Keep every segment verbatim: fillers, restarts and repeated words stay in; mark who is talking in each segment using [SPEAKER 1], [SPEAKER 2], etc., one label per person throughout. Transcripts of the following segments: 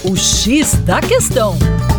[SPEAKER 1] O X da Questão.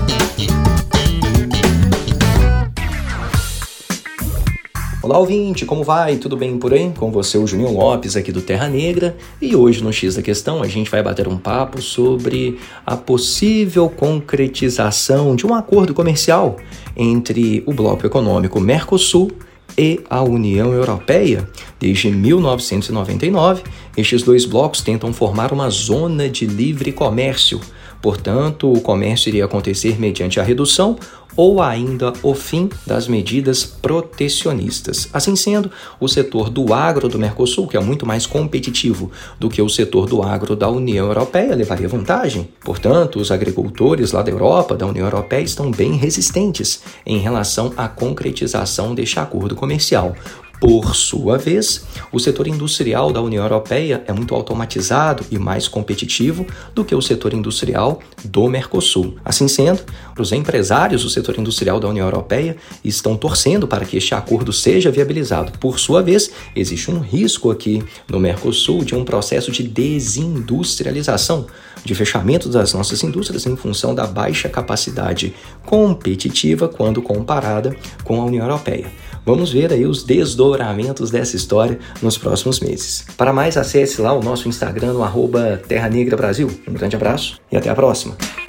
[SPEAKER 2] Olá, ouvinte, como vai? Tudo bem por aí? Com você, o Juninho Lopes, aqui do Terra Negra. E hoje, no X da Questão, a gente vai bater um papo sobre a possível concretização de um acordo comercial entre o bloco econômico Mercosul e a União Europeia. Desde mil novecentos e noventa e nove, estes dois blocos tentam formar uma zona de livre comércio. Portanto, o comércio iria acontecer mediante a redução ou ainda o fim das medidas protecionistas. Assim sendo, o setor do agro do Mercosul, que é muito mais competitivo do que o setor do agro da União Europeia, levaria vantagem. Portanto, os agricultores lá da Europa, da União Europeia, estão bem resistentes em relação à concretização deste acordo comercial. Por sua vez, o setor industrial da União Europeia é muito automatizado e mais competitivo do que o setor industrial do Mercosul. Assim sendo, os empresários do setor industrial da União Europeia estão torcendo para que este acordo seja viabilizado. Por sua vez, existe um risco aqui no Mercosul de um processo de desindustrialização, de fechamento das nossas indústrias em função da baixa capacidade competitiva quando comparada com a União Europeia. Vamos ver aí os desdobramentos dessa história nos próximos meses. Para mais, acesse lá o nosso Instagram no arroba Terra Negra Brasil. Um grande abraço e até a próxima.